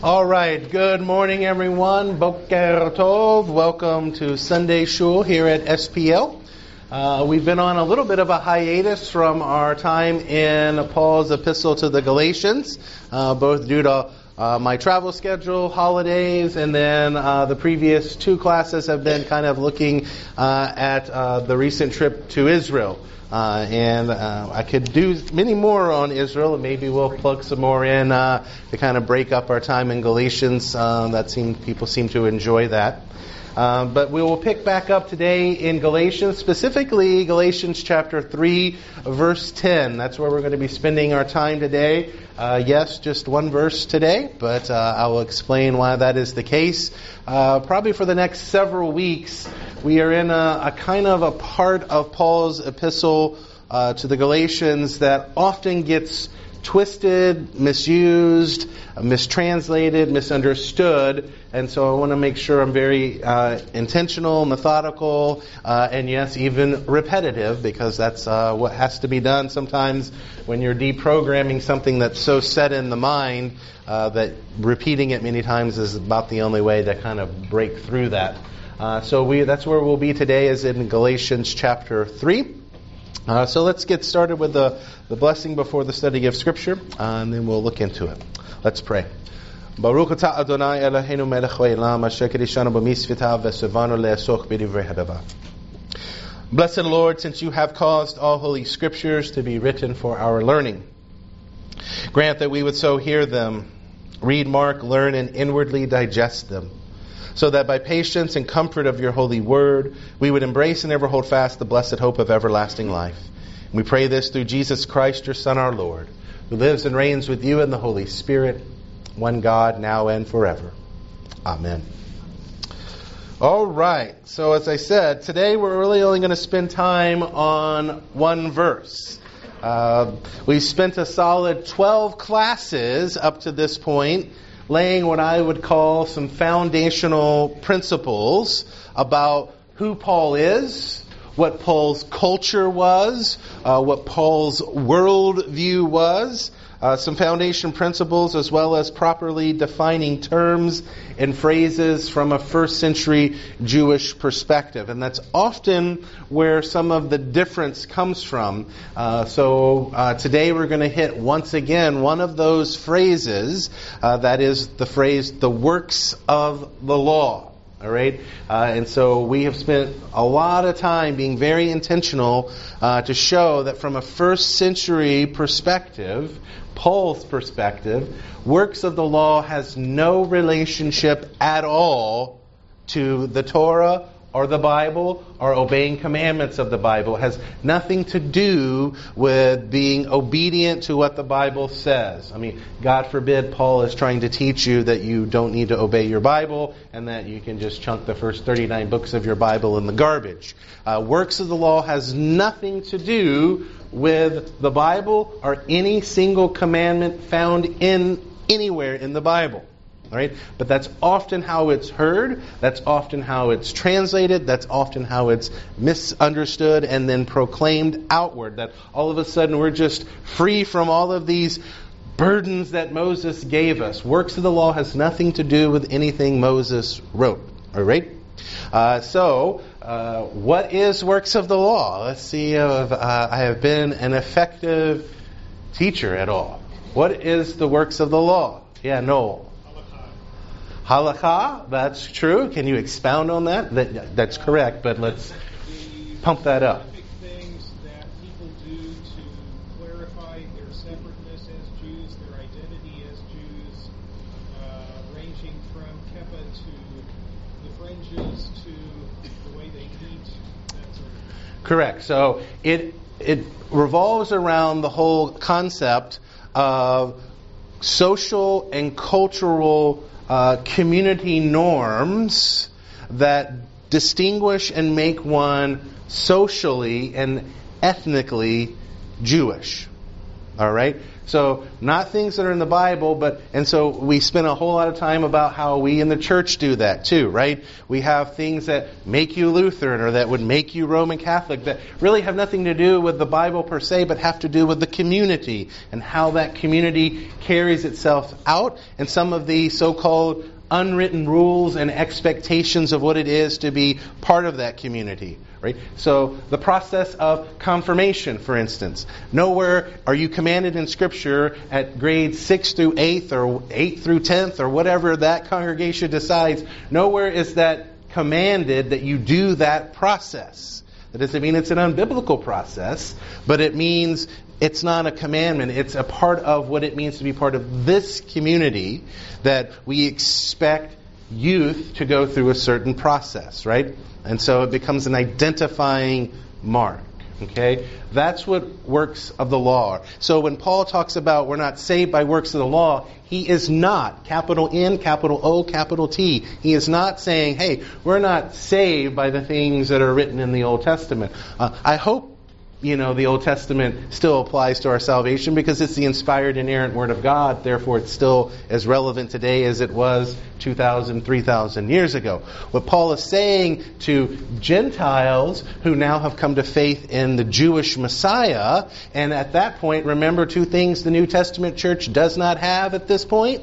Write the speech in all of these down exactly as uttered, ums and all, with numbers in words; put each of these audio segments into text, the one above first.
All right, good morning everyone. Boker Tov. Welcome to Sunday Shul here at S P L. Uh, we've been on a little bit of a hiatus from our time in Paul's epistle to the Galatians, uh, both due to uh, my travel schedule, holidays, and then uh, the previous two classes have been kind of looking uh, at uh, the recent trip to Israel. Uh, and uh, I could do many more on Israel, and maybe we'll plug some more in uh, to kind of break up our time in Galatians. Uh, that seem people seem to enjoy that. Uh, but we will pick back up today in Galatians, specifically Galatians chapter three, verse ten. That's where we're going to be spending our time today. Uh, yes, just one verse today, but uh, I will explain why that is the case. Uh, probably for the next several weeks, we are in a, a kind of a part of Paul's epistle uh, to the Galatians that often gets twisted, misused, mistranslated, misunderstood, and so I want to make sure I'm very uh, intentional, methodical, uh, and yes, even repetitive, because that's uh, what has to be done sometimes when you're deprogramming something that's so set in the mind uh, that repeating it many times is about the only way to kind of break through that. Uh, so we that's where we'll be today, is in Galatians chapter three. Uh, so let's get started with the, the blessing before the study of Scripture, uh, and then we'll look into it. Let's pray. Baruch atah Adonai Eloheinu melech haolam asher kiddushanu b'mitzvotav v'tzivanu le'asok b'divrei hadava. Blessed Lord, since you have caused all holy Scriptures to be written for our learning, grant that we would so hear them, read, mark, learn, and inwardly digest them, so that by patience and comfort of your holy word, we would embrace and ever hold fast the blessed hope of everlasting life. And we pray this through Jesus Christ, your Son, our Lord, who lives and reigns with you in the Holy Spirit, one God, now and forever. Amen. All right. So as I said, today we're really only going to spend time on one verse. Uh, we've spent a solid twelve classes up to this point, laying what I would call some foundational principles about who Paul is, what Paul's culture was, uh, what Paul's worldview was, uh, some foundation principles, as well as properly defining terms and phrases from a first century Jewish perspective. And that's often where some of the difference comes from. Uh, so uh, today we're going to hit once again one of those phrases, uh, that is the phrase, the works of the law. All right, uh, and so we have spent a lot of time being very intentional uh, to show that from a first century perspective, Paul's perspective, works of the law has no relationship at all to the Torah or the Bible or obeying commandments of the Bible. It has nothing to do with being obedient to what the Bible says. I mean, God forbid Paul is trying to teach you that you don't need to obey your Bible and that you can just chunk the first thirty-nine books of your Bible in the garbage. Uh, works of the law has nothing to do with the Bible or any single commandment found in anywhere in the Bible. All right? But that's often how it's heard, that's often how it's translated, that's often how it's misunderstood and then proclaimed outward. That all of a sudden we're just free from all of these burdens that Moses gave us. Works of the law has nothing to do with anything Moses wrote. All right? Uh, so, uh, what is works of the law? Let's see if uh, I have been an effective teacher at all. What is the works of the law? Yeah, Noel. Halakha, that's true. Can you expound on that? that that's correct, but let's pump that up. Things that people do to clarify their separateness as Jews, their identity as Jews, uh, ranging from kippah to the fringes to the way they eat, that sort of thing. Correct. So it it revolves around the whole concept of social and cultural Uh, community norms that distinguish and make one socially and ethnically Jewish. All right? So not things that are in the Bible, but, and so we spend a whole lot of time about how we in the church do that too, right? We have things that make you Lutheran or that would make you Roman Catholic that really have nothing to do with the Bible per se, but have to do with the community and how that community carries itself out, and some of the so-called unwritten rules and expectations of what it is to be part of that community, right? So the process of confirmation, for instance. Nowhere are you commanded in Scripture at grades six through eighth or eighth through tenth or whatever that congregation decides, nowhere is that commanded that you do that process. That doesn't mean it's an unbiblical process, but it means it's not a commandment. It's a part of what it means to be part of this community, that we expect youth to go through a certain process, right? And so it becomes an identifying mark. Okay? That's what works of the law are. So when Paul talks about we're not saved by works of the law, he is not, capital N, capital O, capital T. He is not saying, hey, we're not saved by the things that are written in the Old Testament. Uh, I hope you know, the Old Testament still applies to our salvation because it's the inspired, inerrant Word of God. Therefore, it's still as relevant today as it was two thousand, three thousand years ago. What Paul is saying to Gentiles who now have come to faith in the Jewish Messiah, and at that point, remember two things the New Testament church does not have at this point: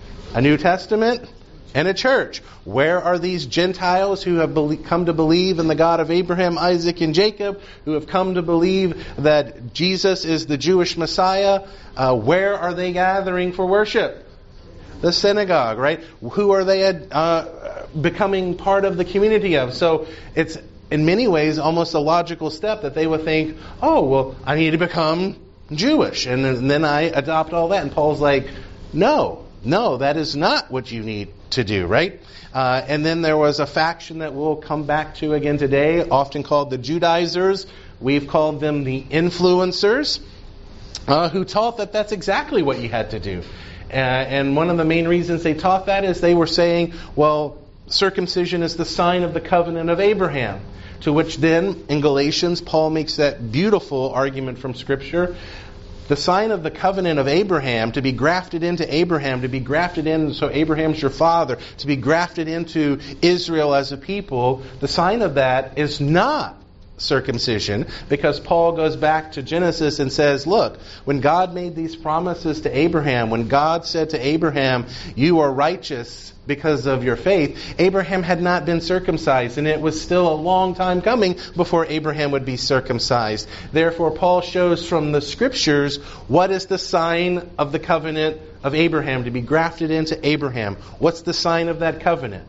a New Testament and a church. Where are these Gentiles who have be- come to believe in the God of Abraham, Isaac, and Jacob, who have come to believe that Jesus is the Jewish Messiah? Uh, where are they gathering for worship? The synagogue, right? Who are they uh, becoming part of the community of? So it's in many ways almost a logical step that they would think, oh, well, I need to become Jewish, and then, and then I adopt all that. And Paul's like, no. No, that is not what you need to do, right? Uh, and then there was a faction that we'll come back to again today, often called the Judaizers. We've called them the influencers, uh, who taught that that's exactly what you had to do. Uh, and one of the main reasons they taught that is they were saying, well, circumcision is the sign of the covenant of Abraham. To which then, in Galatians, Paul makes that beautiful argument from Scripture. The sign of the covenant of Abraham, to be grafted into Abraham, to be grafted in, so Abraham's your father, to be grafted into Israel as a people, the sign of that is not circumcision, because Paul goes back to Genesis and says, look, when God made these promises to Abraham, when God said to Abraham, you are righteous because of your faith, Abraham had not been circumcised, and it was still a long time coming before Abraham would be circumcised. Therefore, Paul shows from the Scriptures what is the sign of the covenant of Abraham, to be grafted into Abraham. What's the sign of that covenant?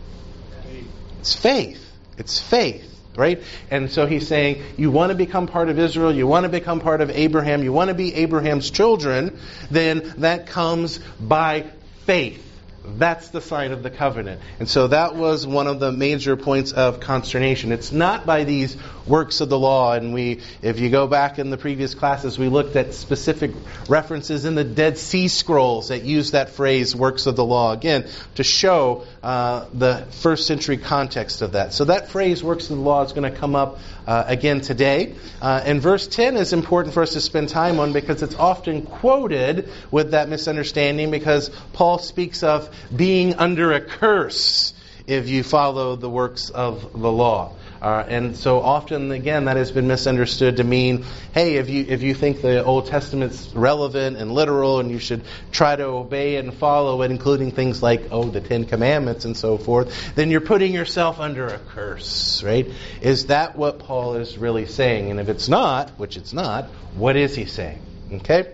Faith. It's faith. It's faith. Right? And so he's saying, you want to become part of Israel, you want to become part of Abraham, you want to be Abraham's children, then that comes by faith. That's the sign of the covenant. And so that was one of the major points of consternation. It's not by these works of the law. And we, if you go back in the previous classes, we looked at specific references in the Dead Sea Scrolls that use that phrase, works of the law, again, to show uh, the first century context of that. So that phrase, works of the law, is going to come up uh, again today. Uh, and verse ten is important for us to spend time on because it's often quoted with that misunderstanding, because Paul speaks of being under a curse if you follow the works of the law. Uh, and so often, again, that has been misunderstood to mean, hey, if you if you think the Old Testament's relevant and literal and you should try to obey it and follow it, including things like, oh, the Ten Commandments and so forth, then you're putting yourself under a curse, right? Is that what Paul is really saying? And if it's not, which it's not, what is he saying? Okay?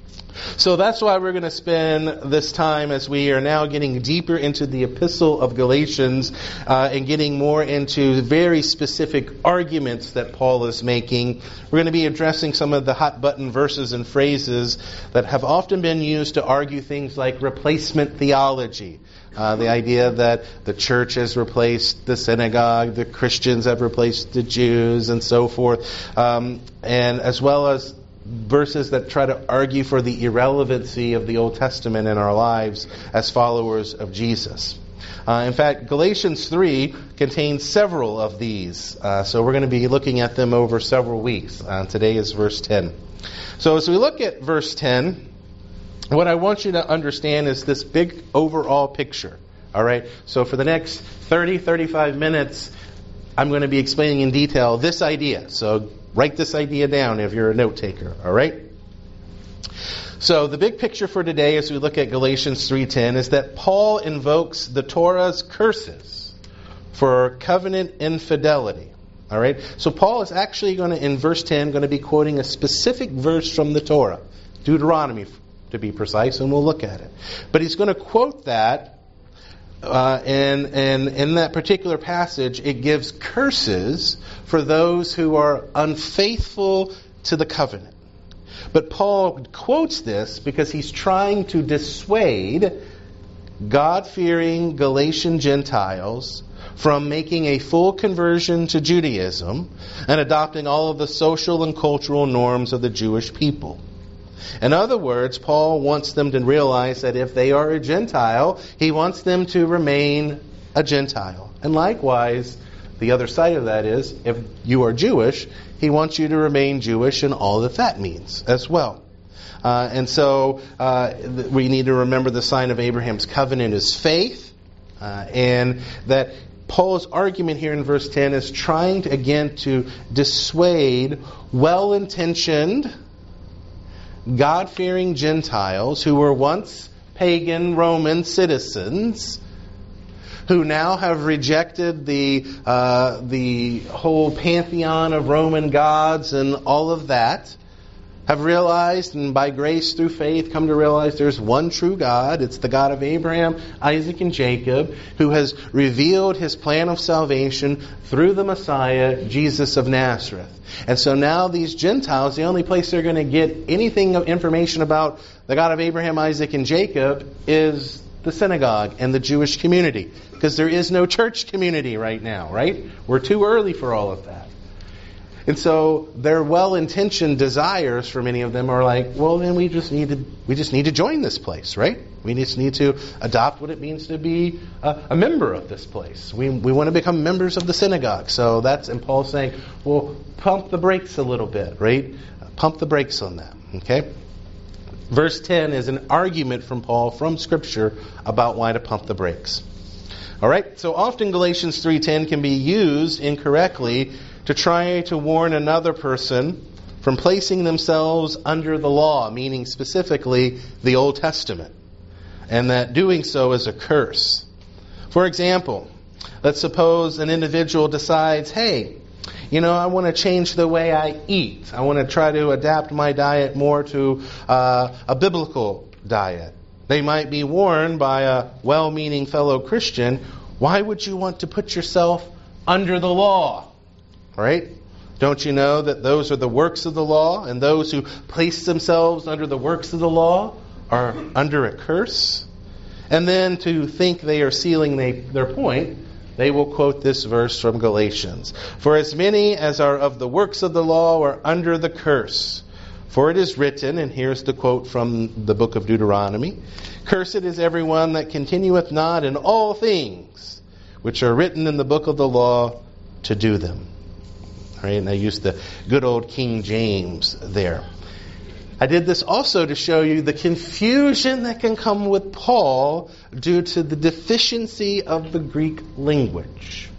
So that's why we're going to spend this time, as we are now getting deeper into the epistle of Galatians uh, and getting more into very specific arguments that Paul is making. We're going to be addressing some of the hot button verses and phrases that have often been used to argue things like replacement theology. Uh, the idea that the church has replaced the synagogue, the Christians have replaced the Jews, and so forth. Um, and as well as verses that try to argue for the irrelevancy of the Old Testament in our lives as followers of Jesus. Uh, in fact, Galatians three contains several of these. Uh, so we're going to be looking at them over several weeks. Uh, today is verse ten. So as we look at verse ten, what I want you to understand is this big overall picture. All right? So for the next thirty, thirty-five minutes, I'm going to be explaining in detail this idea. So write this idea down if you're a note taker. All right? So the big picture for today as we look at Galatians three ten is that Paul invokes the Torah's curses for covenant infidelity. All right? So Paul is actually going to, in verse ten, going to be quoting a specific verse from the Torah, Deuteronomy to be precise, and we'll look at it. But he's going to quote that, uh, and, and in that particular passage, it gives curses for those who are unfaithful to the covenant. But Paul quotes this because he's trying to dissuade God-fearing Galatian Gentiles from making a full conversion to Judaism and adopting all of the social and cultural norms of the Jewish people. In other words, Paul wants them to realize that if they are a Gentile, he wants them to remain a Gentile. And likewise, the other side of that is, if you are Jewish, he wants you to remain Jewish and all that that means as well. Uh, and so uh, we need to remember the sign of Abraham's covenant is faith, uh, and that Paul's argument here in verse ten is trying to, again, to dissuade well-intentioned, God-fearing Gentiles who were once pagan Roman citizens, who now have rejected the uh, the whole pantheon of Roman gods and all of that, have realized, and by grace through faith come to realize there's one true God. It's the God of Abraham, Isaac, and Jacob, who has revealed His plan of salvation through the Messiah, Jesus of Nazareth. And so now these Gentiles, the only place they're going to get anything of information about the God of Abraham, Isaac, and Jacob is the synagogue and the Jewish community. Because there is no church community right now, right? We're too early for all of that. And so their well-intentioned desires for many of them are like, well, then we just need to we just need to join this place, right? We just need to adopt what it means to be a, a member of this place. We we want to become members of the synagogue. So that's, and Paul's saying, well, pump the brakes a little bit, right? Pump the brakes on that, okay? Verse ten is an argument from Paul from Scripture about why to pump the brakes. All right? So often Galatians three ten can be used incorrectly to try to warn another person from placing themselves under the law, meaning specifically the Old Testament, and that doing so is a curse. For example, let's suppose an individual decides, hey, you know, I want to change the way I eat. I want to try to adapt my diet more to uh, a biblical diet. They might be warned by a well-meaning fellow Christian, why would you want to put yourself under the law? Right? Don't you know that those are the works of the law, and those who place themselves under the works of the law are under a curse? And then to think they are sealing they, their point, they will quote this verse from Galatians. For as many as are of the works of the law are under the curse. For it is written, and here's the quote from the book of Deuteronomy, cursed is everyone that continueth not in all things which are written in the book of the law to do them. All right, and I used the good old King James there. I did this also to show you the confusion that can come with Paul due to the deficiency of the Greek language.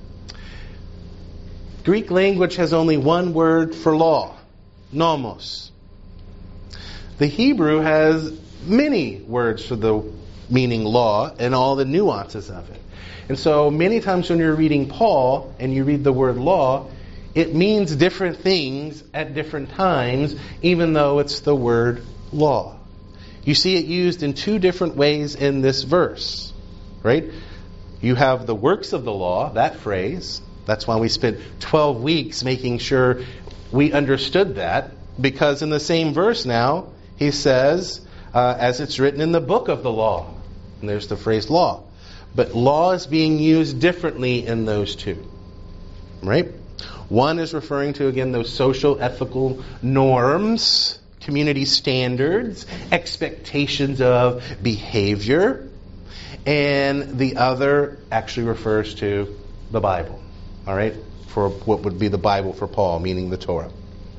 Greek language has only one word for law, nomos. The Hebrew has many words for the meaning law and all the nuances of it. And so many times when you're reading Paul and you read the word law, it means different things at different times, even though it's the word law. You see it used in two different ways in this verse, right? You have the works of the law, that phrase. That's why we spent twelve weeks making sure we understood that, because in the same verse now, he says, uh, as it's written in the book of the law. And there's the phrase law. But law is being used differently in those two, right? One is referring to, again, those social, ethical norms, community standards, expectations of behavior. And the other actually refers to the Bible, all right, for what would be the Bible for Paul, meaning the Torah.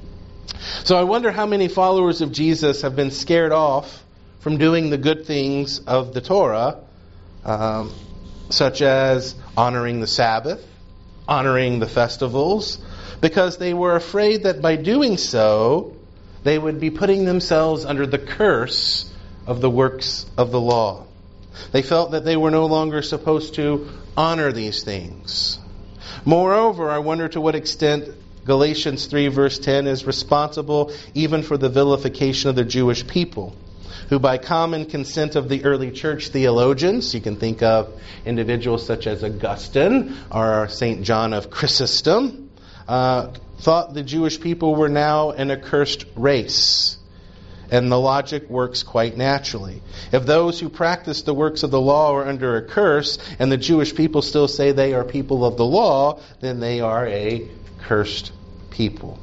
So I wonder how many followers of Jesus have been scared off from doing the good things of the Torah, um, such as honoring the Sabbath, honoring the festivals, because they were afraid that by doing so, they would be putting themselves under the curse of the works of the law. They felt that they were no longer supposed to honor these things. Moreover, I wonder to what extent Galatians three verse ten is responsible even for the vilification of the Jewish people, who by common consent of the early church theologians, you can think of individuals such as Augustine or Saint John of Chrysostom, uh, thought the Jewish people were now an accursed race. And the logic works quite naturally. If those who practice the works of the law are under a curse, and the Jewish people still say they are people of the law, then they are a cursed people.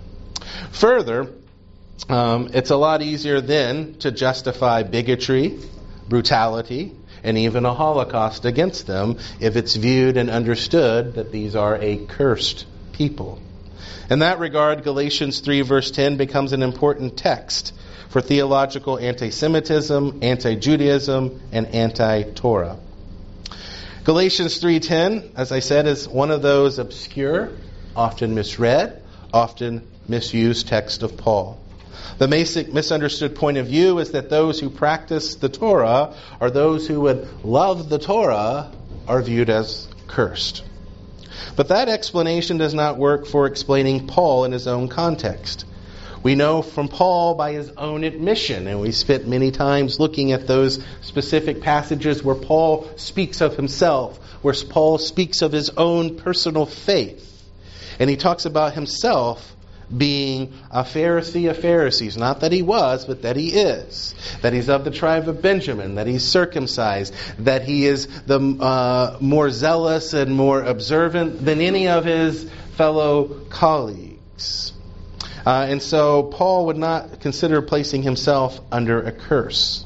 Further, um, it's a lot easier then to justify bigotry, brutality, and even a Holocaust against them if it's viewed and understood that these are a cursed people. In that regard, Galatians three verse ten becomes an important text for theological anti-Semitism, anti-Judaism, and anti-Torah. Galatians three ten, as I said, is one of those obscure, often misread, often misused texts of Paul. The basic misunderstood point of view is that those who practice the Torah, or those who would love the Torah, are viewed as cursed. But that explanation does not work for explaining Paul in his own context. We know from Paul by his own admission, and we spent many times looking at those specific passages where Paul speaks of himself, where Paul speaks of his own personal faith. And he talks about himself being a Pharisee of Pharisees. Not that he was, but that he is. That he's of the tribe of Benjamin, that he's circumcised, that he is the uh, more zealous and more observant than any of his fellow colleagues. Uh, and so Paul would not consider placing himself under a curse.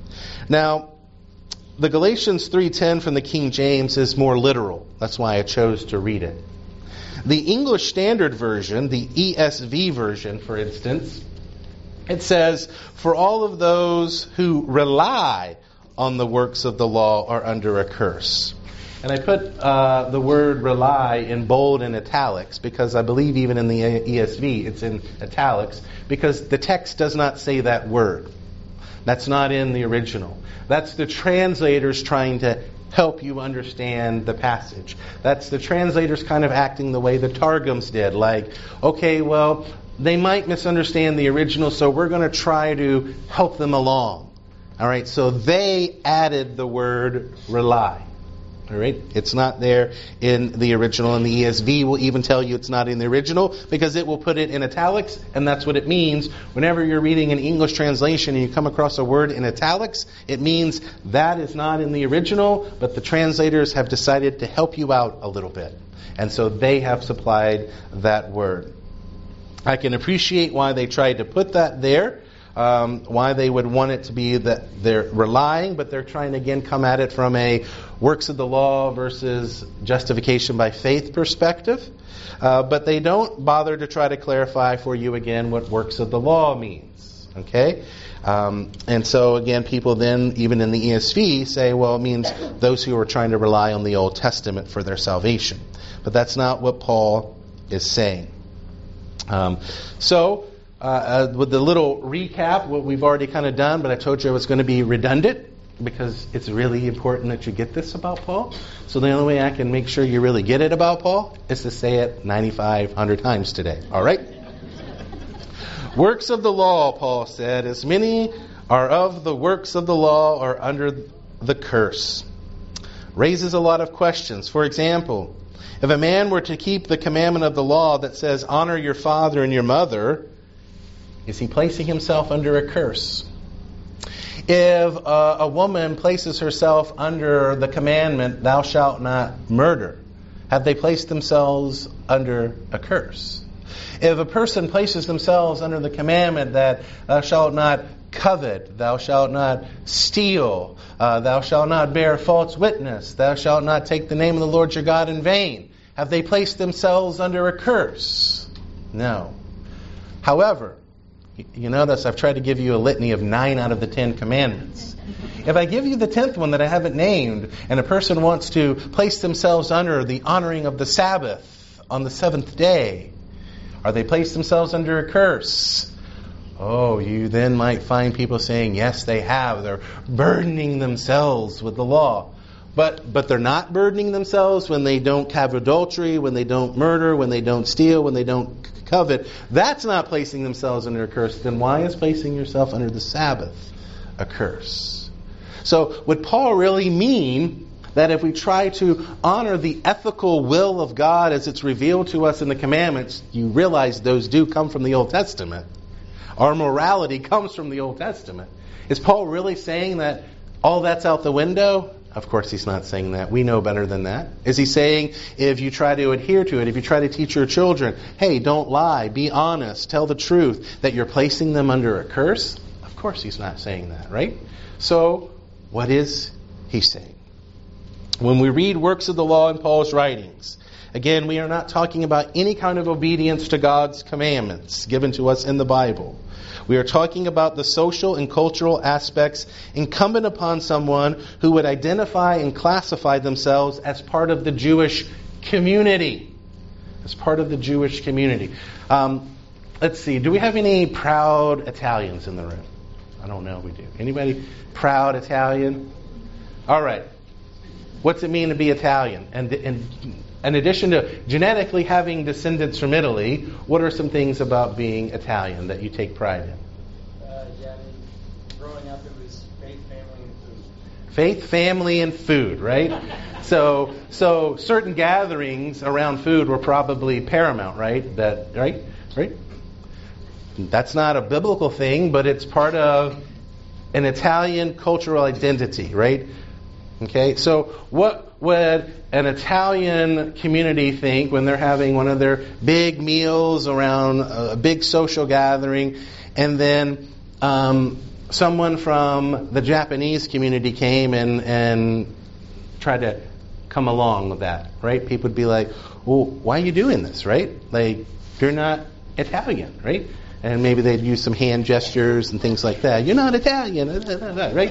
Now, the Galatians three ten from the King James is more literal. That's why I chose to read it. The English Standard Version, the E S V version, for instance, it says, "For all of those who rely on the works of the law are under a curse." And I put uh, the word rely in bold and italics because I believe even in the E S V it's in italics because the text does not say that word. That's not in the original. That's the translators trying to help you understand the passage. That's the translators kind of acting the way the Targums did. Like, okay, well, they might misunderstand the original, so we're going to try to help them along. All right, so they added the word rely. All right, it's not there in the original, and the E S V will even tell you it's not in the original because it will put it in italics, and that's what it means. Whenever you're reading an English translation and you come across a word in italics, it means that is not in the original, but the translators have decided to help you out a little bit, and so they have supplied that word. I can appreciate why they tried to put that there. Um, why they would want it to be that they're relying, but they're trying to again come at it from a works of the law versus justification by faith perspective. Uh, but they don't bother to try to clarify for you again what works of the law means. Okay? Um, and so again, people then, even in the E S V, say, well, it means those who are trying to rely on the Old Testament for their salvation. But that's not what Paul is saying. Um, so, Uh, uh, with the little recap, what we've already kind of done, but I told you I was going to be redundant because it's really important that you get this about Paul. So the only way I can make sure you really get it about Paul is to say it ninety-five hundred times today. All right? Works of the law, Paul said, as many are of the works of the law are under the curse. Raises a lot of questions. For example, if a man were to keep the commandment of the law that says, honor your father and your mother, is he placing himself under a curse? If uh, a woman places herself under the commandment, thou shalt not murder, have they placed themselves under a curse? If a person places themselves under the commandment that thou shalt not covet, thou shalt not steal, uh, thou shalt not bear false witness, thou shalt not take the name of the Lord your God in vain, have they placed themselves under a curse? No. However, you notice I've tried to give you a litany of nine out of the Ten Commandments. If I give you the tenth one that I haven't named, and a person wants to place themselves under the honoring of the Sabbath on the seventh day, are they placed themselves under a curse? Oh, you then might find people saying, yes, they have. They're burdening themselves with the law. But but they're not burdening themselves when they don't have adultery, when they don't murder, when they don't steal, when they don't covet. That's not placing themselves under a curse. Then why is placing yourself under the Sabbath a curse? So would Paul really mean that if we try to honor the ethical will of God as it's revealed to us in the commandments, you realize those do come from the Old Testament. Our morality comes from the Old Testament. Is Paul really saying that all that's out the window? Of course he's not saying that. We know better than that. Is he saying if you try to adhere to it, if you try to teach your children, hey, don't lie, be honest, tell the truth, that you're placing them under a curse? Of course he's not saying that, right? So what is he saying? When we read works of the law in Paul's writings, again, we are not talking about any kind of obedience to God's commandments given to us in the Bible. We are talking about the social and cultural aspects incumbent upon someone who would identify and classify themselves as part of the Jewish community. As part of the Jewish community. Um, let's see, do we have any proud Italians in the room? I don't know if we do. Anybody proud Italian? All right. What's it mean to be Italian? And, and in addition to genetically having descendants from Italy, what are some things about being Italian that you take pride in? Uh, yeah, I mean, growing up it was faith, family, and food. Faith, family, and food, right? so, so certain gatherings around food were probably paramount, right? That, right, right. That's not a biblical thing, but it's part of an Italian cultural identity, right? Okay, so what would an Italian community think when they're having one of their big meals around a big social gathering, and then um, someone from the Japanese community came and, and tried to come along with that, right? People would be like, well, why are you doing this, right? Like, you're not Italian, right? And maybe they'd use some hand gestures and things like that. You're not Italian, right?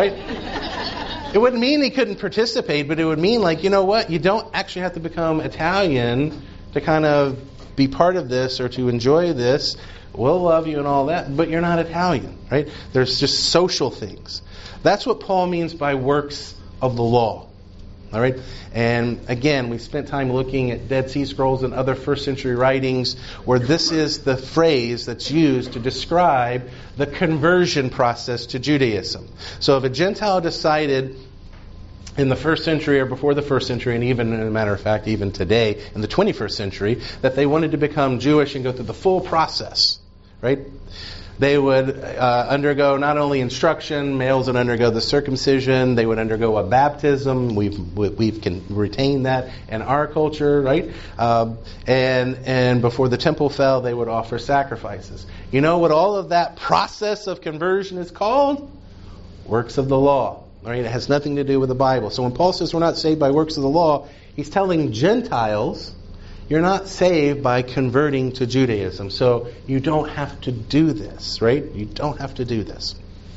Right? It wouldn't mean he couldn't participate, but it would mean, like, you know what? You don't actually have to become Italian to kind of be part of this or to enjoy this. We'll love you and all that, but you're not Italian, right? There's just social things. That's what Paul means by works of the law. All right? And again, we spent time looking at Dead Sea Scrolls and other first century writings where this is the phrase that's used to describe the conversion process to Judaism. So if a Gentile decided in the first century or before the first century, and even, as a matter of fact, even today in the twenty-first century, that they wanted to become Jewish and go through the full process, right? They would uh, undergo not only instruction, males would undergo the circumcision, they would undergo a baptism. We've we can retain that in our culture, right? Um, and and before the temple fell, they would offer sacrifices. You know what all of that process of conversion is called? Works of the law. Right? It has nothing to do with the Bible. So when Paul says we're not saved by works of the law, he's telling Gentiles, you're not saved by converting to Judaism. So you don't have to do this, right? You don't have to do this.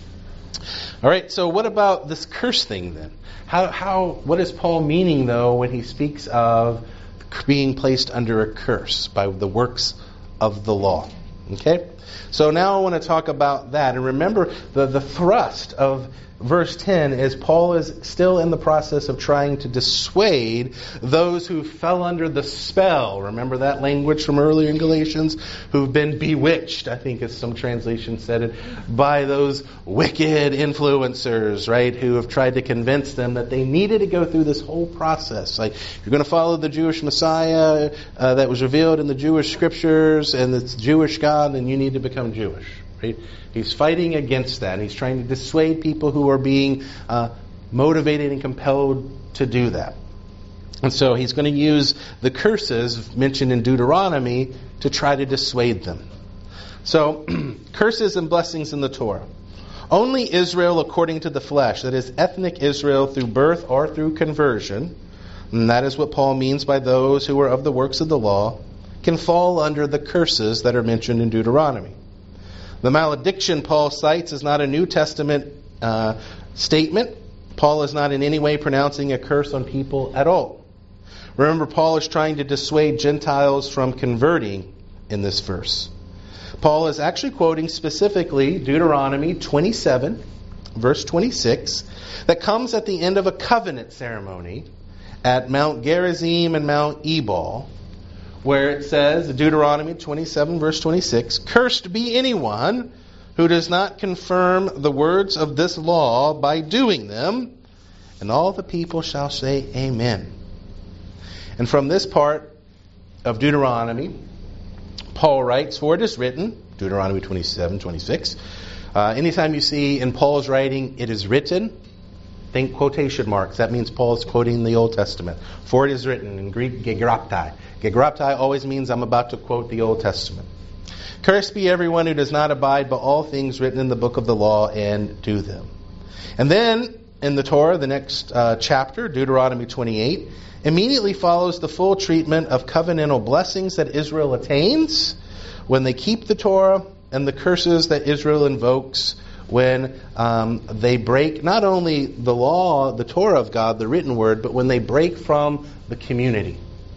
All right, so what about this curse thing then? How, how, what is Paul meaning, though, when he speaks of being placed under a curse by the works of the law? Okay? So now I want to talk about that. And remember, the, the thrust of verse ten is Paul is still in the process of trying to dissuade those who fell under the spell. Remember that language from earlier in Galatians? Who've been bewitched, I think as some translations said it, by those wicked influencers, right? Who have tried to convince them that they needed to go through this whole process. Like, you're going to follow the Jewish Messiah uh, that was revealed in the Jewish scriptures and it's Jewish God, then you need to become Jewish. Right? He's fighting against that. He's trying to dissuade people who are being uh, motivated and compelled to do that. And so he's going to use the curses mentioned in Deuteronomy to try to dissuade them. So, curses and blessings in the Torah. Only Israel according to the flesh, that is ethnic Israel through birth or through conversion, and that is what Paul means by those who are of the works of the law, can fall under the curses that are mentioned in Deuteronomy. The malediction Paul cites is not a New Testament uh, statement. Paul is not in any way pronouncing a curse on people at all. Remember, Paul is trying to dissuade Gentiles from converting in this verse. Paul is actually quoting specifically Deuteronomy twenty-seven, verse twenty-six, that comes at the end of a covenant ceremony at Mount Gerizim and Mount Ebal, where it says, Deuteronomy twenty-seven, verse twenty-six, "Cursed be anyone who does not confirm the words of this law by doing them, and all the people shall say Amen." And from this part of Deuteronomy, Paul writes, "For it is written," Deuteronomy twenty-seven, twenty-six. Uh, anytime you see in Paul's writing, "it is written," think quotation marks. That means Paul is quoting the Old Testament. "For it is written," in Greek, gegraptai. Gegraptai always means I'm about to quote the Old Testament. "Cursed be everyone who does not abide by all things written in the book of the law and do them." And then in the Torah, the next uh, chapter, Deuteronomy twenty-eight, immediately follows the full treatment of covenantal blessings that Israel attains when they keep the Torah, and the curses that Israel invokes when um, they break not only the law, the Torah of God, the written word, but when they break from the community.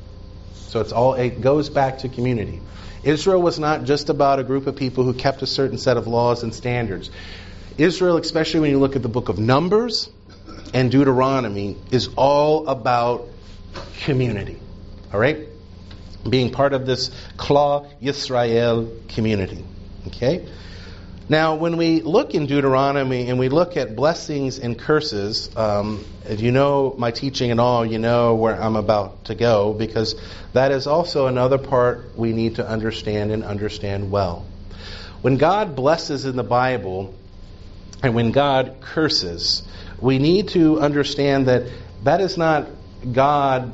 So it's all it goes back to community. Israel was not just about a group of people who kept a certain set of laws and standards. Israel, especially when you look at the book of Numbers and Deuteronomy, is all about community. All right? Being part of this Klal Yisrael community. Okay? Now, when we look in Deuteronomy and we look at blessings and curses, um, if you know my teaching at all, you know where I'm about to go, because that is also another part we need to understand and understand well. When God blesses in the Bible and when God curses, we need to understand that that is not God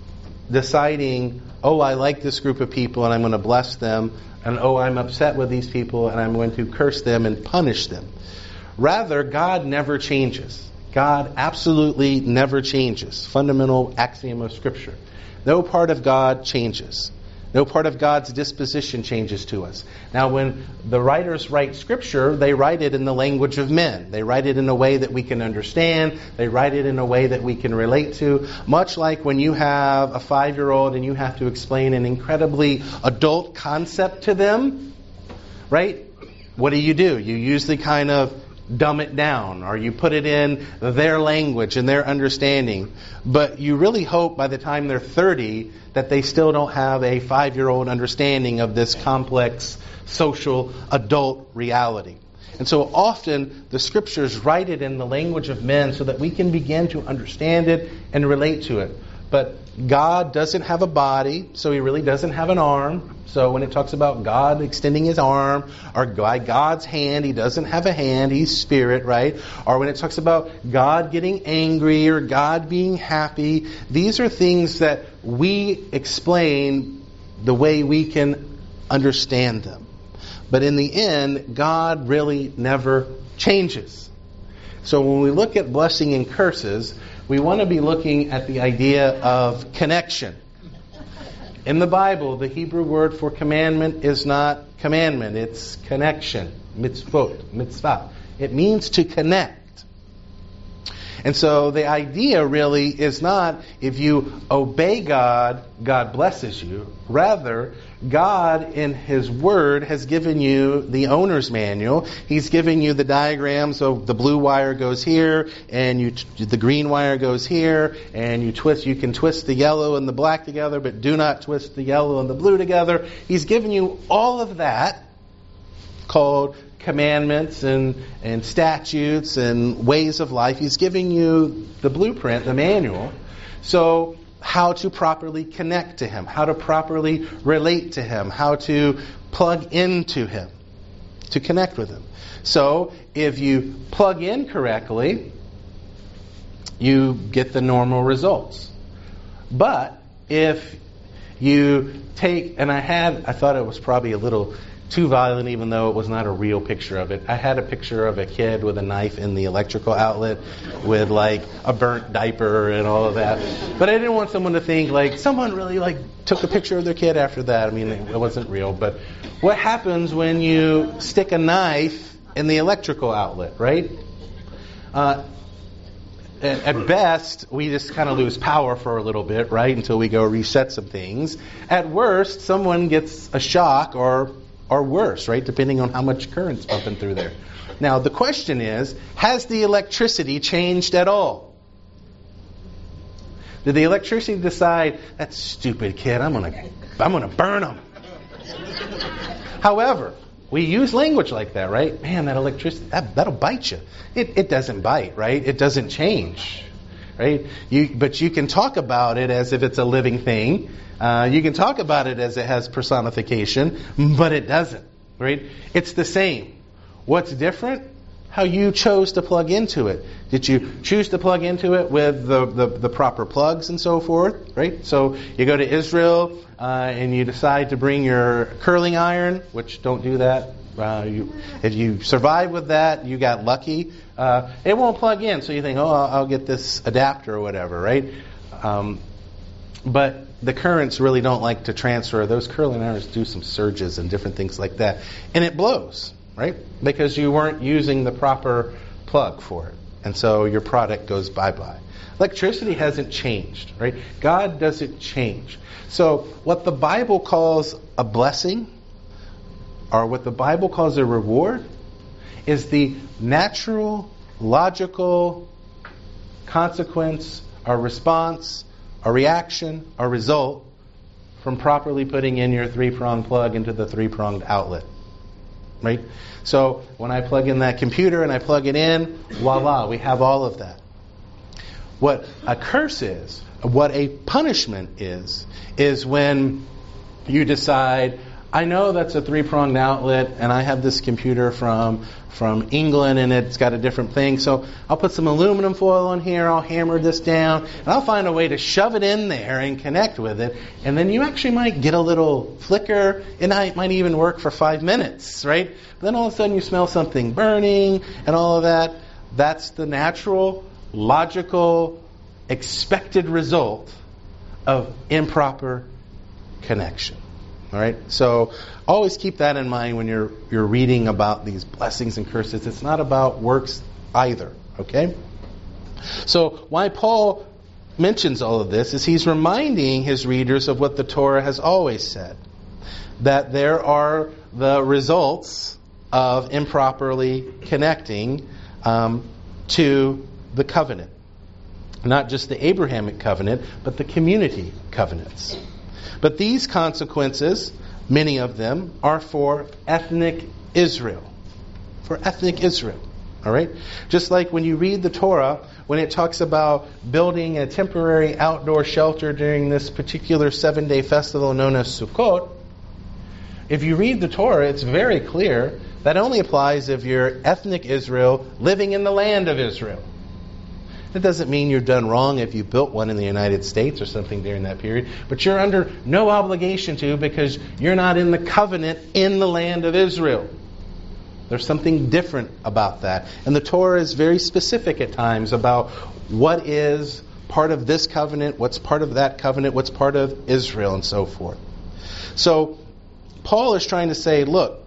deciding, oh, I like this group of people and I'm going to bless them, and oh, I'm upset with these people and I'm going to curse them and punish them. Rather, God never changes. God absolutely never changes. Fundamental axiom of Scripture. No part of God changes. No part of God's disposition changes to us. Now, when the writers write Scripture, they write it in the language of men. They write it in a way that we can understand. They write it in a way that we can relate to. Much like when you have a five-year-old and you have to explain an incredibly adult concept to them, right? What do you do? You usually kind of dumb it down, or you put it in their language and their understanding. But you really hope by the time they're thirty that they still don't have a five-year-old understanding of this complex social adult reality. And so often the Scriptures write it in the language of men so that we can begin to understand it and relate to it. But God doesn't have a body, so He really doesn't have an arm. So when it talks about God extending His arm, or by God's hand, He doesn't have a hand, He's spirit, right? Or when it talks about God getting angry or God being happy, these are things that we explain the way we can understand them. But in the end, God really never changes. So when we look at blessing and curses, we want to be looking at the idea of connection. In the Bible, the Hebrew word for commandment is not commandment, it's connection. Mitzvot, mitzvah. It means to connect. And so the idea really is not if you obey God, God blesses you. Rather, God in His Word has given you the owner's manual. He's giving you the diagram, so the blue wire goes here, and you the green wire goes here, and you twist. You can twist the yellow and the black together, but do not twist the yellow and the blue together. He's given you all of that, called commandments and, and statutes and ways of life. He's giving you the blueprint, the manual. So how to properly connect to Him, how to properly relate to Him, how to plug into Him, to connect with Him. So if you plug in correctly, you get the normal results. But if you take, and I had, I thought it was probably a little too violent, even though it was not a real picture of it. I had a picture of a kid with a knife in the electrical outlet with like a burnt diaper and all of that. But I didn't want someone to think like someone really like took a picture of their kid after that. I mean, it wasn't real. But what happens when you stick a knife in the electrical outlet, right? Uh, at, at best, we just kind of lose power for a little bit, right, until we go reset some things. At worst, someone gets a shock or or worse, right, depending on how much current's pumping through there. Now, the question is, has the electricity changed at all? Did the electricity decide, that stupid kid, I'm gonna, I'm gonna burn him? However, we use language like that, right? Man, that electricity, that, that'll bite you. It, it doesn't bite, right? It doesn't change, right? You, but you can talk about it as if it's a living thing. Uh, you can talk about it as it has personification, but it doesn't, right? It's the same. What's different? How you chose to plug into it. Did you choose to plug into it with the, the, the proper plugs and so forth, right? So you go to Israel uh, and you decide to bring your curling iron, which don't do that. Uh, you, if you survive with that, you got lucky. Uh, it won't plug in, so you think, oh, I'll, I'll get this adapter or whatever, right? Um, but the currents really don't like to transfer. Those curling irons do some surges and different things like that. And it blows, right? Because you weren't using the proper plug for it. And so your product goes bye-bye. Electricity hasn't changed, right? God doesn't change. So what the Bible calls a blessing, or what the Bible calls a reward, is the natural, logical consequence or response, a reaction, a result from properly putting in your three-pronged plug into the three-pronged outlet. Right? So when I plug in that computer and I plug it in, voila, we have all of that. What a curse is, what a punishment is, is when you decide, I know that's a three-pronged outlet and I have this computer from from England and it's got a different thing, so I'll put some aluminum foil on here, I'll hammer this down, and I'll find a way to shove it in there and connect with it, and then you actually might get a little flicker, and it might even work for five minutes, right? But then all of a sudden you smell something burning and all of that. That's the natural, logical, expected result of improper connection. All right, so always keep that in mind when you're you're reading about these blessings and curses. It's not about works either. Okay, so why Paul mentions all of this is he's reminding his readers of what the Torah has always said, that there are the results of improperly connecting um, to the covenant, not just the Abrahamic covenant, but the community covenants. But these consequences, many of them, are for ethnic Israel. For ethnic Israel. All right? Just like when you read the Torah, when it talks about building a temporary outdoor shelter during this particular seven-day festival known as Sukkot, if you read the Torah, it's very clear that only applies if you're ethnic Israel living in the land of Israel. That doesn't mean you're done wrong if you built one in the United States or something during that period, but you're under no obligation to because you're not in the covenant in the land of Israel. There's something different about that. And the Torah is very specific at times about what is part of this covenant, what's part of that covenant, what's part of Israel, and so forth. So Paul is trying to say, look,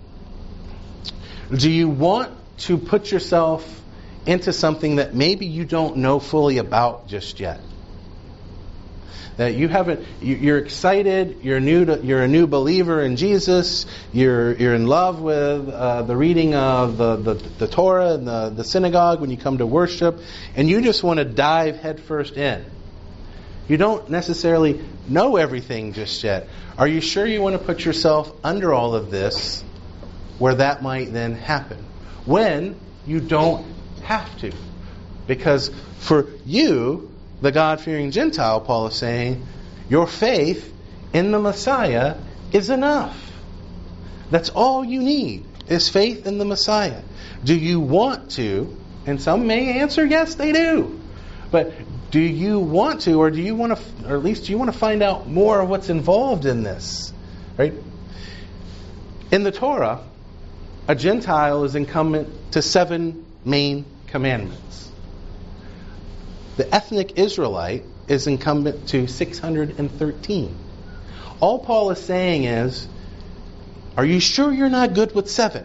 do you want to put yourself into something that maybe you don't know fully about just yet? That you haven't, you're excited, you're new to, you're a new believer in Jesus, you're you're in love with uh, the reading of the, the, the Torah and the, the synagogue when you come to worship, and you just want to dive headfirst in. You don't necessarily know everything just yet. Are you sure you want to put yourself under all of this where that might then happen? When you don't have to. Because for you, the God-fearing Gentile, Paul is saying, your faith in the Messiah is enough. That's all you need, is faith in the Messiah. Do you want to? And some may answer, yes, they do. But do you want to, or do you want to, or at least do you want to find out more of what's involved in this? Right? In the Torah, a Gentile is incumbent to seven main commandments. The ethnic Israelite is incumbent to six hundred thirteen. All Paul is saying is, are you sure you're not good with seven?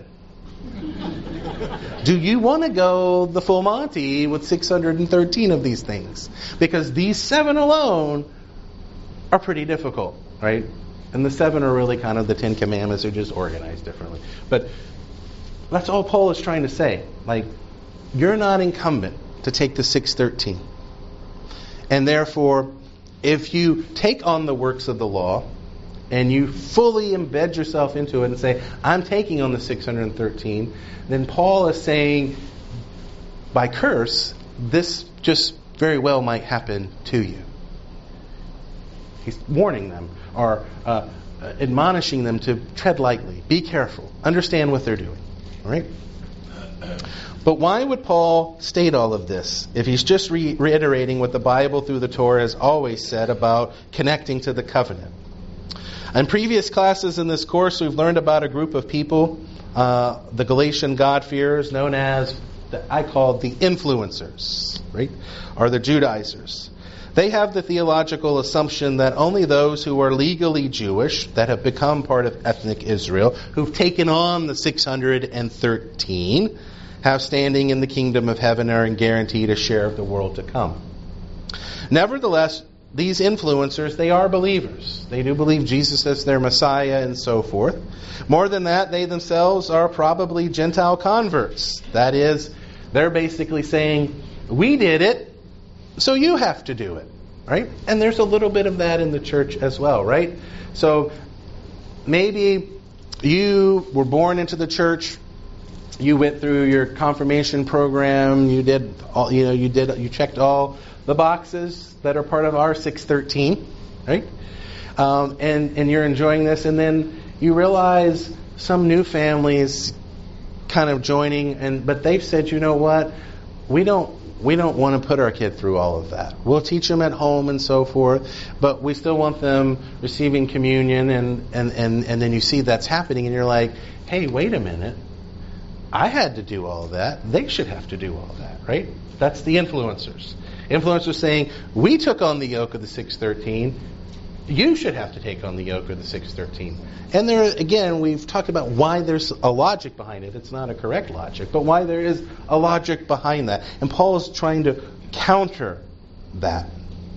Do you want to go the full Monty with six hundred thirteen of these things? Because these seven alone are pretty difficult, right? And the seven are really kind of the Ten Commandments, are just organized differently. But that's all Paul is trying to say. Like, you're not incumbent to take the six thirteen. And therefore, if you take on the works of the law and you fully embed yourself into it and say, I'm taking on the six hundred thirteen, then Paul is saying, by curse, this just very well might happen to you. He's warning them, or uh, admonishing them to tread lightly, be careful, understand what they're doing. All right? But why would Paul state all of this if he's just re- reiterating what the Bible through the Torah has always said about connecting to the covenant? In previous classes in this course, we've learned about a group of people, uh, the Galatian God-fearers, known as, the, I call the influencers, right? Or the Judaizers. They have the theological assumption that only those who are legally Jewish, that have become part of ethnic Israel, who've taken on the six hundred thirteen, have standing in the kingdom of heaven and are guaranteed a share of the world to come. Nevertheless, these influencers, they are believers. They do believe Jesus as their Messiah and so forth. More than that, they themselves are probably Gentile converts. That is, they're basically saying, we did it, so you have to do it. Right? And there's a little bit of that in the church as well, right? So maybe you were born into the church, you went through your confirmation program, you did all, you know, you did you checked all the boxes that are part of our six thirteen, right? Um, and and you're enjoying this, and then you realize some new families kind of joining, and but they've said, you know what, we don't we don't want to put our kid through all of that. We'll teach them at home and so forth, but we still want them receiving communion, and and and, and then you see that's happening, and you're like, hey, wait a minute. I had to do all of that. They should have to do all of that, right? That's the influencers. Influencers saying, we took on the yoke of the six thirteen. You should have to take on the yoke of the six thirteen. And there, again, we've talked about why there's a logic behind it. It's not a correct logic, but why there is a logic behind that. And Paul is trying to counter that.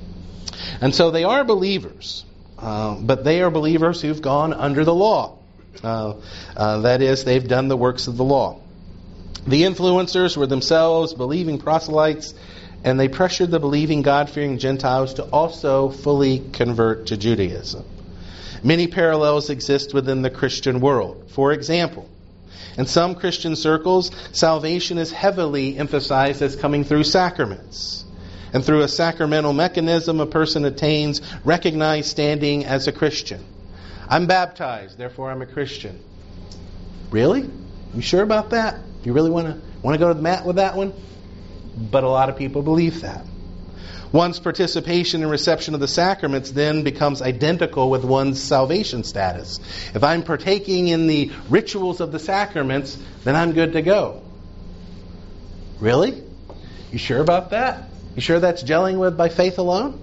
And so they are believers, uh, but they are believers who've gone under the law. Uh, uh, that is, they've done the works of the law. The influencers were themselves believing proselytes, and they pressured the believing God-fearing Gentiles to also fully convert to Judaism. Many parallels exist within the Christian world. For example, in some Christian circles, salvation is heavily emphasized as coming through sacraments. And through a sacramental mechanism, a person attains recognized standing as a Christian. I'm baptized, therefore I'm a Christian. Really? You sure about that? You really want to want to go to the mat with that one? But a lot of people believe that. One's participation in reception of the sacraments then becomes identical with one's salvation status. If I'm partaking in the rituals of the sacraments, then I'm good to go. Really? You sure about that? You sure that's gelling with by faith alone?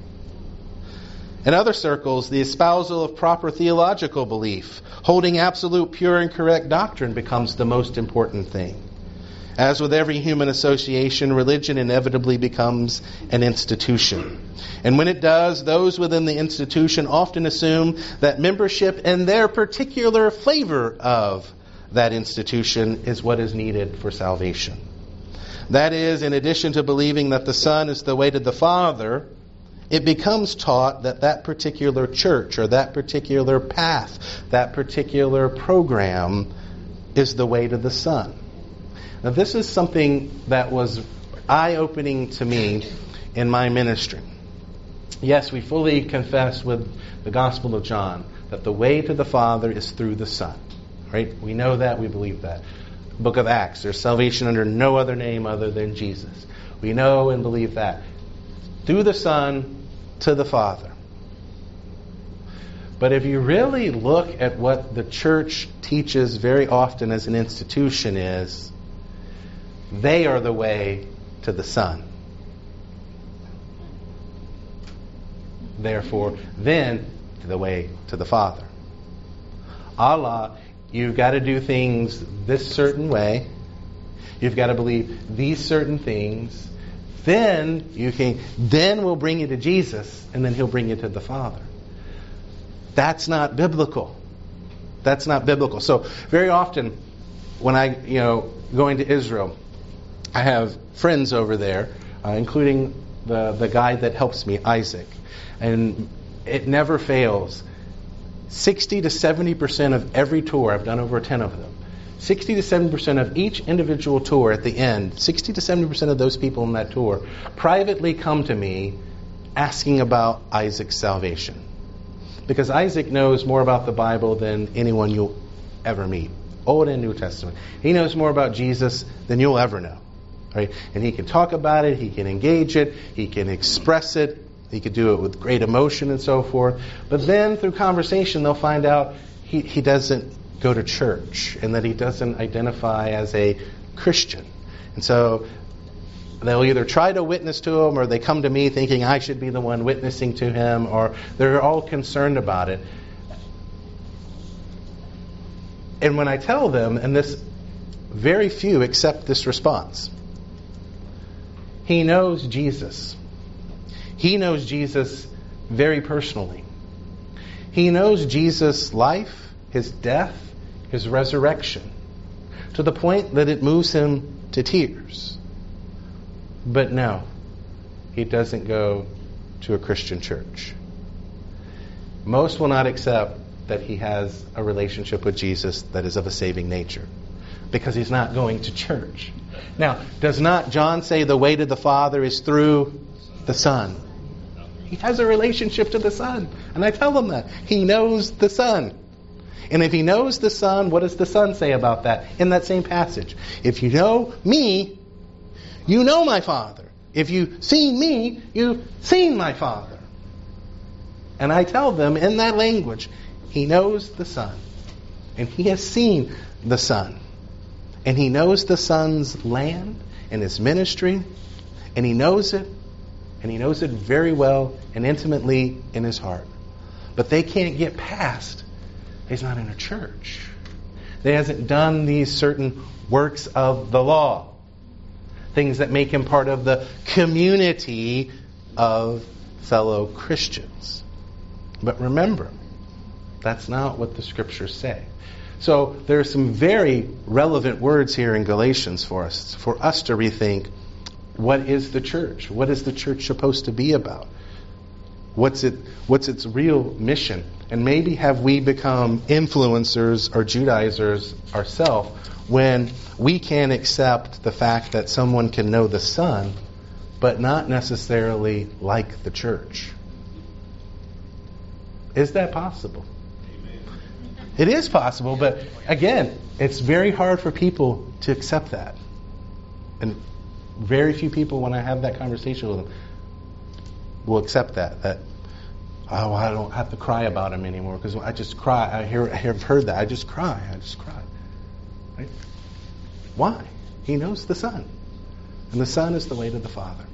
In other circles, the espousal of proper theological belief, holding absolute, pure, and correct doctrine becomes the most important thing. As with every human association, religion inevitably becomes an institution. And when it does, those within the institution often assume that membership in their particular flavor of that institution is what is needed for salvation. That is, in addition to believing that the Son is the way to the Father, it becomes taught that that particular church or that particular path, that particular program is the way to the Son. Now, this is something that was eye-opening to me in my ministry. Yes, we fully confess with the Gospel of John that the way to the Father is through the Son. Right? We know that, we believe that. Book of Acts, there's salvation under no other name other than Jesus. We know and believe that. Through the Son to the Father. But if you really look at what the church teaches very often as an institution is, they are the way to the Son. Therefore, then, the way to the Father. Allah, you've got to do things this certain way. You've got to believe these certain things. Then you can. Then we'll bring you to Jesus, and then He'll bring you to the Father. That's not biblical. That's not biblical. So very often, when I, you know, going to Israel, I have friends over there, uh, including the the guy that helps me, Isaac, and it never fails. Sixty to seventy percent of every tour, I've done over ten of them. Sixty to seventy percent of each individual tour at the end, sixty to seventy percent of those people in that tour privately come to me asking about Isaac's salvation. Because Isaac knows more about the Bible than anyone you'll ever meet. Old and New Testament. He knows more about Jesus than you'll ever know. Right? And he can talk about it, he can engage it, he can express it, he could do it with great emotion and so forth. But then through conversation they'll find out he, he doesn't go to church and that he doesn't identify as a Christian. And so they'll either try to witness to him, or they come to me thinking I should be the one witnessing to him, or they're all concerned about it. And when I tell them, and this, very few accept this response. He knows Jesus. He knows Jesus very personally. He knows Jesus' life, His death, His resurrection, to the point that it moves him to tears. But no, he doesn't go to a Christian church. Most will not accept that he has a relationship with Jesus that is of a saving nature, because he's not going to church. Now, does not John say the way to the Father is through the Son? He has a relationship to the Son. And I tell him that. He knows the Son. And if he knows the Son, what does the Son say about that in that same passage? If you know me, you know my Father. If you've seen me, you've seen my Father. And I tell them in that language, he knows the Son. And he has seen the Son. And he knows the Son's land and his ministry. And he knows it. And he knows it very well and intimately in his heart. But they can't get past, he's not in a church. He hasn't done these certain works of the law. Things that make him part of the community of fellow Christians. But remember, that's not what the Scriptures say. So there are some very relevant words here in Galatians for us, for us to rethink, what is the church? What is the church supposed to be about? What's it? What's its real mission? And maybe have we become influencers or Judaizers ourselves when we can't accept the fact that someone can know the Son, but not necessarily like the church? Is that possible? It is possible, but again, it's very hard for people to accept that. And very few people, when I have that conversation with them, will accept that. That, oh, I don't have to cry about him anymore because I just cry. I hear, I have heard that. I just cry. I just cry. Right? Why? He knows the Son. And the Son is the way to the Father.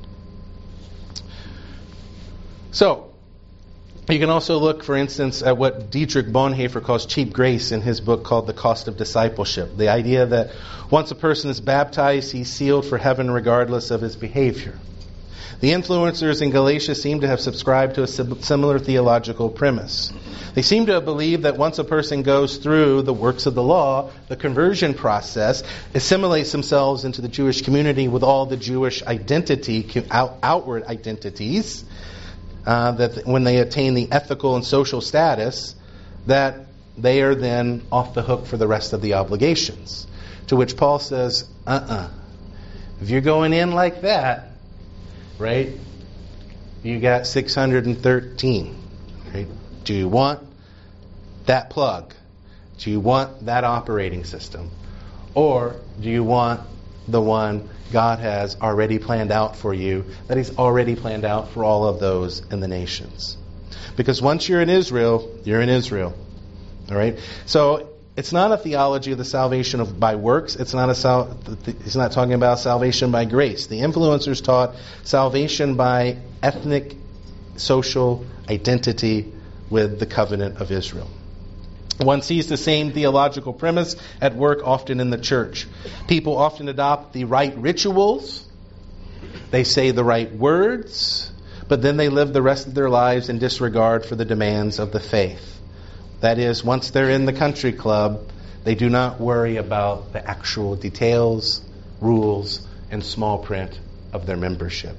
So, you can also look, for instance, at what Dietrich Bonhoeffer calls cheap grace in his book called The Cost of Discipleship. The idea that once a person is baptized, he's sealed for heaven regardless of his behavior. The influencers in Galatia seem to have subscribed to a similar theological premise. They seem to have believed that once a person goes through the works of the law, the conversion process, assimilates themselves into the Jewish community with all the Jewish identity, out, outward identities, uh, that when they attain the ethical and social status, that they are then off the hook for the rest of the obligations. To which Paul says, uh-uh. If you're going in like that, right, you got six hundred thirteen. Right? Do you want that plug? Do you want that operating system? Or do you want the one God has already planned out for you, that He's already planned out for all of those in the nations? Because once you're in Israel, you're in Israel. All right? So it's not a theology of the salvation of by works. It's not a sal- he's not talking about salvation by grace. The influencers taught salvation by ethnic, social identity with the covenant of Israel. One sees the same theological premise at work often in the church. People often adopt the right rituals. They say the right words, but then they live the rest of their lives in disregard for the demands of the faith. That is, once they're in the country club, they do not worry about the actual details, rules, and small print of their membership.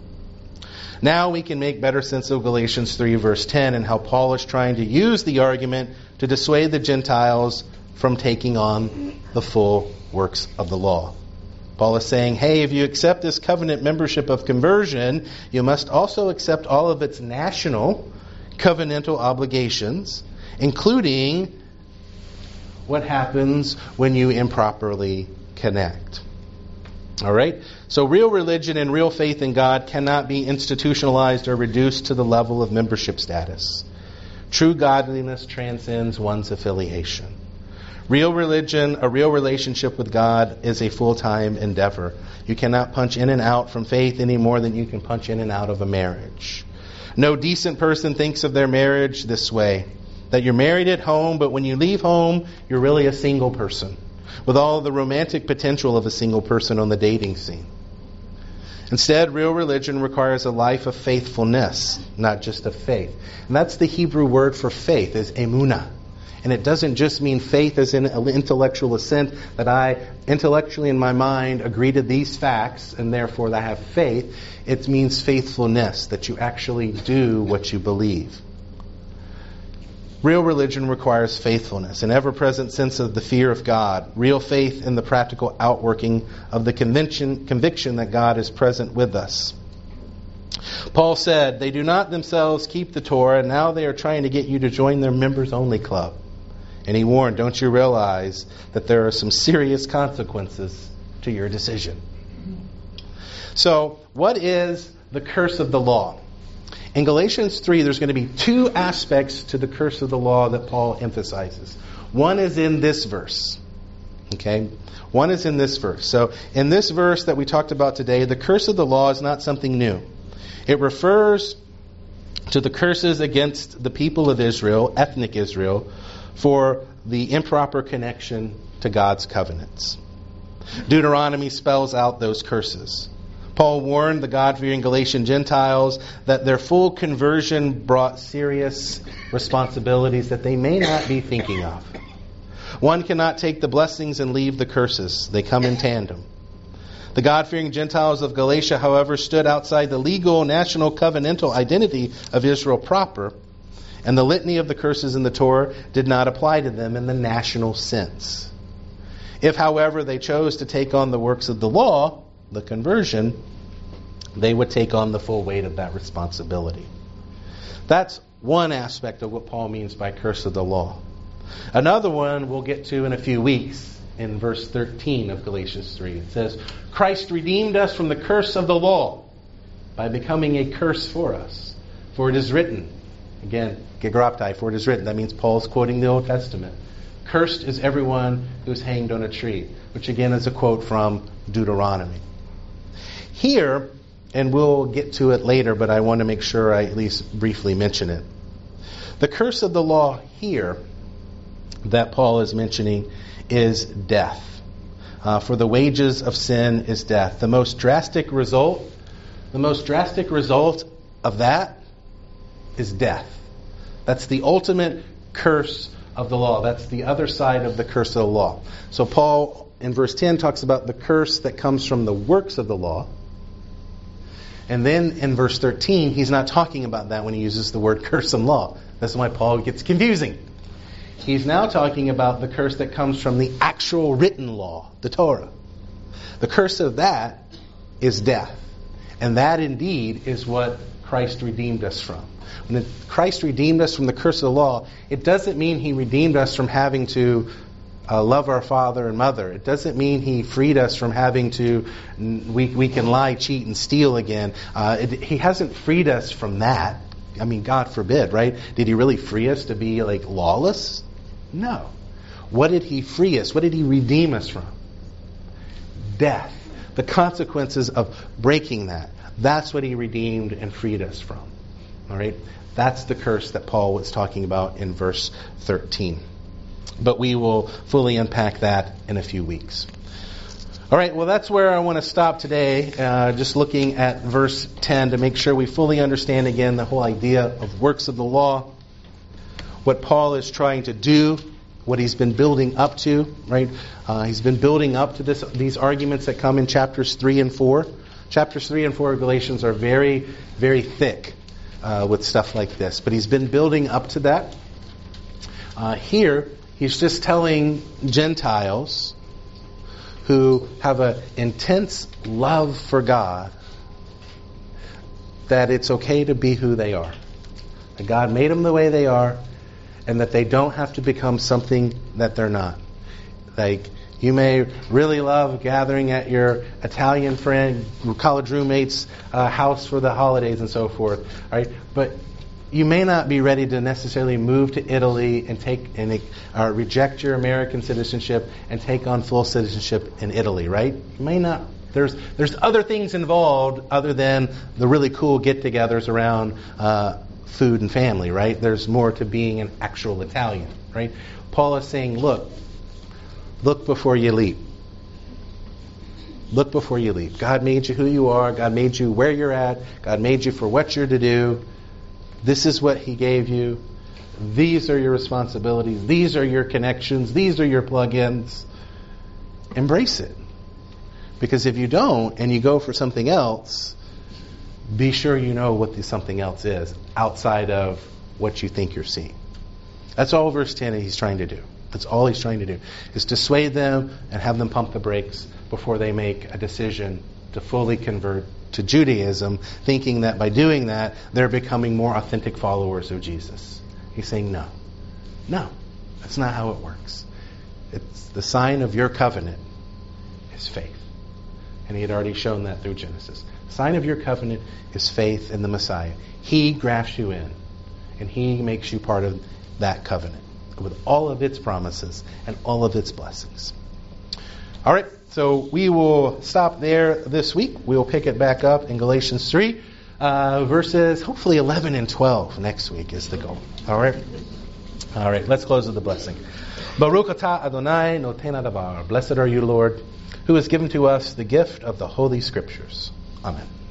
Now we can make better sense of Galatians three verse ten and how Paul is trying to use the argument to dissuade the Gentiles from taking on the full works of the law. Paul is saying, hey, if you accept this covenant membership of conversion, you must also accept all of its national covenantal obligations, including what happens when you improperly connect. All right? So real religion and real faith in God cannot be institutionalized or reduced to the level of membership status. True godliness transcends one's affiliation. Real religion, a real relationship with God, is a full-time endeavor. You cannot punch in and out from faith any more than you can punch in and out of a marriage. No decent person thinks of their marriage this way, that you're married at home, but when you leave home, you're really a single person, with all of the romantic potential of a single person on the dating scene. Instead, real religion requires a life of faithfulness, not just of faith. And that's the Hebrew word for faith, is emunah. And it doesn't just mean faith as in intellectual assent, that I intellectually in my mind agree to these facts and therefore I have faith. It means faithfulness, that you actually do what you believe. Real religion requires faithfulness, an ever-present sense of the fear of God, real faith in the practical outworking of the conviction, conviction that God is present with us. Paul said, they do not themselves keep the Torah, and now they are trying to get you to join their members-only club. And he warned, don't you realize that there are some serious consequences to your decision? So, what is the curse of the law? In Galatians three, there's going to be two aspects to the curse of the law that Paul emphasizes. One is in this verse. Okay? One is in this verse. So, in this verse that we talked about today, the curse of the law is not something new. It refers to the curses against the people of Israel, ethnic Israel, for the improper connection to God's covenants. Deuteronomy spells out those curses. Paul warned the God-fearing Galatian Gentiles that their full conversion brought serious responsibilities that they may not be thinking of. One cannot take the blessings and leave the curses. They come in tandem. The God-fearing Gentiles of Galatia, however, stood outside the legal, national, covenantal identity of Israel proper, and the litany of the curses in the Torah did not apply to them in the national sense. If, however, they chose to take on the works of the law, the conversion, they would take on the full weight of that responsibility. That's one aspect of what Paul means by curse of the law. Another one we'll get to in a few weeks in verse thirteen of Galatians three. It says, Christ redeemed us from the curse of the law by becoming a curse for us. For it is written, again, gegraptai, for it is written. That means Paul's quoting the Old Testament. Cursed is everyone who is hanged on a tree, which again is a quote from Deuteronomy. Here, and we'll get to it later, but I want to make sure I at least briefly mention it. The curse of the law here that Paul is mentioning is death. Uh, for the wages of sin is death. The most drastic result, the most drastic result of that is death. That's the ultimate curse of the law. That's the other side of the curse of the law. So Paul in verse ten talks about the curse that comes from the works of the law. And then in verse thirteen, he's not talking about that when he uses the word curse and law. That's why Paul gets confusing. He's now talking about the curse that comes from the actual written law, the Torah. The curse of that is death. And that indeed is what Christ redeemed us from. When Christ redeemed us from the curse of the law, it doesn't mean he redeemed us from having to uh, love our father and mother. It doesn't mean he freed us from having to, we, we can lie, cheat, and steal again. Uh, it, he hasn't freed us from that I mean, God forbid, right? Did he really free us to be like lawless? No. What did he free us? What did he redeem us from? Death. The consequences of breaking that. That's what he redeemed and freed us from. All right? That's the curse that Paul was talking about in verse thirteen. But we will fully unpack that in a few weeks. All right, well, that's where I want to stop today, uh, just looking at verse ten to make sure we fully understand again the whole idea of works of the law, what Paul is trying to do, what he's been building up to, right? Uh, he's been building up to this, these arguments that come in chapters three and four. Chapters three and four of Galatians are very, very thick uh, with stuff like this, but he's been building up to that. Uh, here, he's just telling Gentiles who have an intense love for God that it's okay to be who they are. That God made them the way they are, and that they don't have to become something that they're not. Like, you may really love gathering at your Italian friend, college roommate's uh, house for the holidays and so forth, right? But you may not be ready to necessarily move to Italy and take and uh, reject your American citizenship and take on full citizenship in Italy, right? You may not. There's there's other things involved other than the really cool get-togethers around uh, food and family, right? There's more to being an actual Italian, right? Paul is saying, look, look before you leap. Look before you leap. God made you who you are. God made you where you're at. God made you for what you're to do. This is what he gave you. These are your responsibilities. These are your connections. These are your plug-ins. Embrace it. Because if you don't and you go for something else, be sure you know what the something else is outside of what you think you're seeing. That's all verse ten he's trying to do. That's all he's trying to do, is dissuade them and have them pump the brakes before they make a decision to fully convert to Judaism, thinking that by doing that, they're becoming more authentic followers of Jesus. He's saying, no. No. That's not how it works. It's the sign of your covenant is faith. And he had already shown that through Genesis. The sign of your covenant is faith in the Messiah. He grafts you in, and he makes you part of that covenant with all of its promises and all of its blessings. All right, so we will stop there this week. We will pick it back up in Galatians three, uh, verses hopefully eleven and twelve next week is the goal. All right? All right, let's close with the blessing. Baruch atah Adonai noten hadavar. Blessed are you, Lord, who has given to us the gift of the Holy Scriptures. Amen.